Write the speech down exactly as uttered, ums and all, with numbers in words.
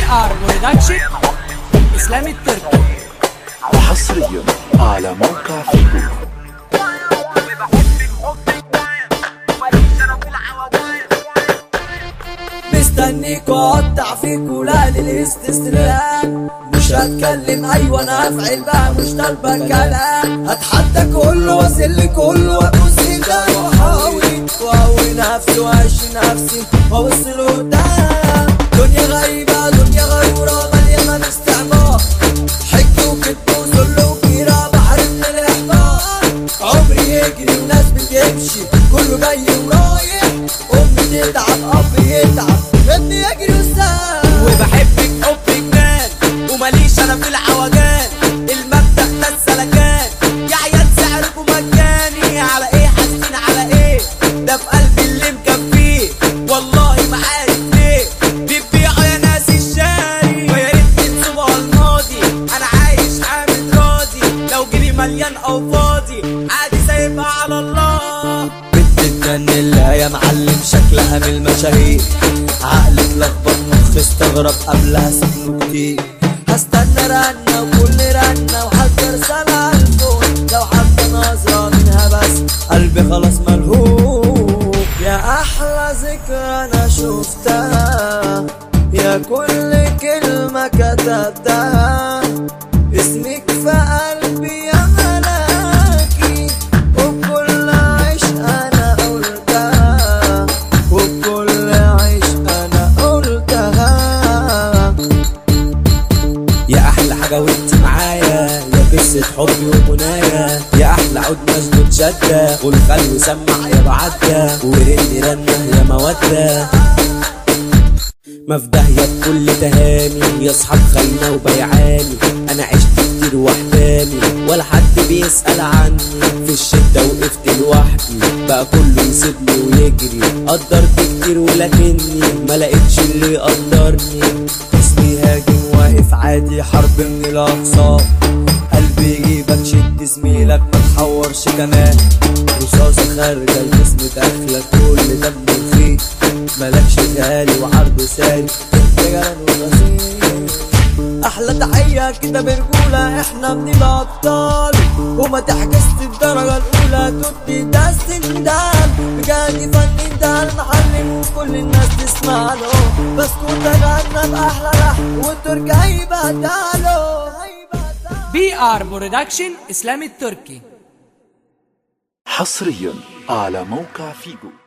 ار برودكشن اسلام التركي، وحصريا على موقع فيجو. مستنيك واقطع فيك ولاد الاستسلام، مش هتكلم ايوه انا هفعل بقى مش طالبه كلام، هتحدى كله واسل كله وابوس ايدي واحاول واقوي نفسي واعيش نفسي وابص لقدام. دنيا غريبه دنيا غيوره مليانه استعمار، حج وكذب وذل وكيره بحر من الاحباط، عمري يجري وناس بتمشي كله جاي ورايح، امي تتعب اب يتعب ابني يجري وسام، وبحبك حب جنان وماليش انا في العوجان، المبدأ ده السلكان يا عيال سعركم مجاني، على ايه حاسين على ايه ده في قلبي اللي مكفيه، والله ما عارف ليه بتبيعوا يا ناس الشاري، ويا ريت تنسوا الماضي انا عايش حامد راضي، لو جيبي مليان او فاضي عادي سايبها على الله. بنت تجنن لها يا معلم شكلها من المشاهير، عقلي اتلخبط مخي استغرب قبلها سكنه كتير، هستنى رنة وكل رنة وحتى رسالة عالفون، لو حتى نظرة منها بس قلبي خلاص ملهوف، يا أحلى ذكرى أنا شفتها، يا كل كلمة كتبتها، اسمك في قلبي يا ملاكي، وبكل عشق أنا قلتها، وبكل عشق أنا قلتها، يا أحلى حاجة وانت معايا، يا قصة حبي ومنايا، يا أحلى عود مسدود شدة، والخلو سمع يا بعدة، ورني رنة يا مودة، مفدهية بكل تهاني، يا صحاب خاينة وبيعاني، أنا عشت كتير وحداني ولا حد بيسأل عني، في الشدة وقفت لوحدي بقى كله يسيبني ويجري، قدرت كتير ولكني ما لقيتش اللي يقدرني، اسمي هاجم واقف عادي حرب من الأقصى، قلبي يجيبك شد زميلك ما تحورش كمان، رصاصة خارجة الجسم داخلك كل دم فيك، مالكش غالي وعرض سالي انت جران ورصيد، احلى تحية كده برجولة احنا من الابطال، وما تحجزت الدرجة الاولى توتي ده السندال، بجاني فني ده المعلم وكل الناس تسمع له، بسكوت غنى باحلى لحن والترك هيبهدله. بي ار برودكشن اسلام التركي، حصريا على موقع فيجو.